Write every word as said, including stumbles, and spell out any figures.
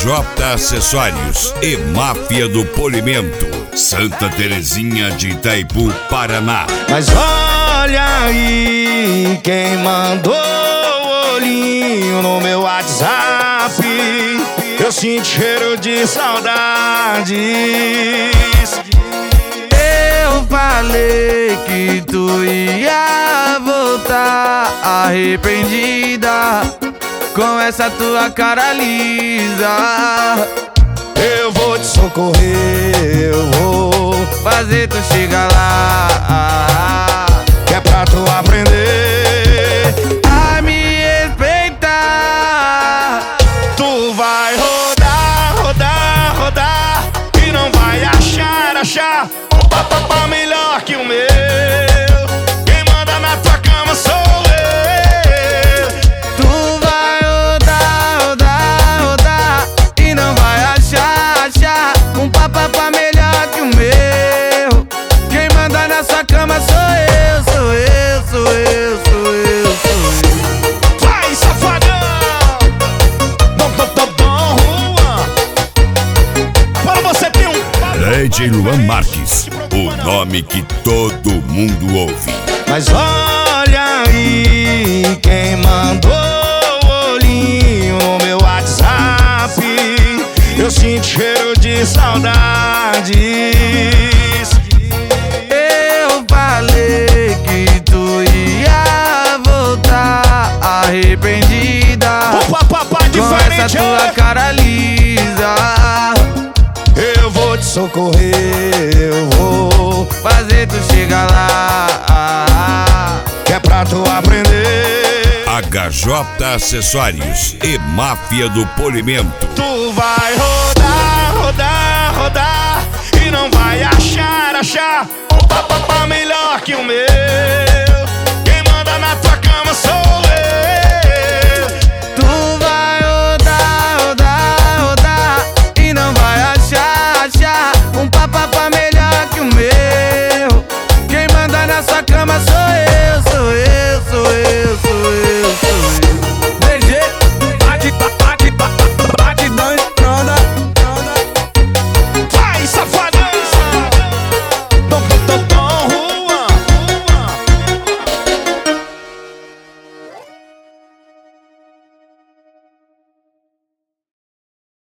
J Acessórios e Máfia do Polimento, Santa Terezinha de Itaipu, Paraná. Mas olha aí quem mandou o olhinho no meu WhatsApp. Eu sinto cheiro de saudades. Eu falei que tu ia voltar arrependida com essa tua cara lisa. Eu vou te socorrer, eu vou fazer tu chegar lá, que é pra tu aprender a me respeitar. Tu vai rodar, rodar, rodar e não vai achar, achar um papapá melhor que o meu. Quem manda na tua cama sou eu. Tu vai rodar, rodar, rodar e não vai achar, achar um papapá melhor que o meu. Quem manda nessa cama sou eu, sou eu, sou eu, sou eu, sou eu. Vai, safadão! Bom, bom, bom, bom, Juan. Para você ter um... D J Luan Marques, o nome que todo mundo ouve. Mas olha aí quem mandou o olhinho no meu WhatsApp. Eu sinto cheiro de saudades. Eu falei que tu ia voltar arrependida com essa tua cara lisa. Eu vou te socorrer, eu vou fazer tu chegar lá, que é pra tu aprender. H J Acessórios e Máfia do Polimento. Tu vai rodar, rodar, rodar e não vai achar, achar um papapá melhor que o meu.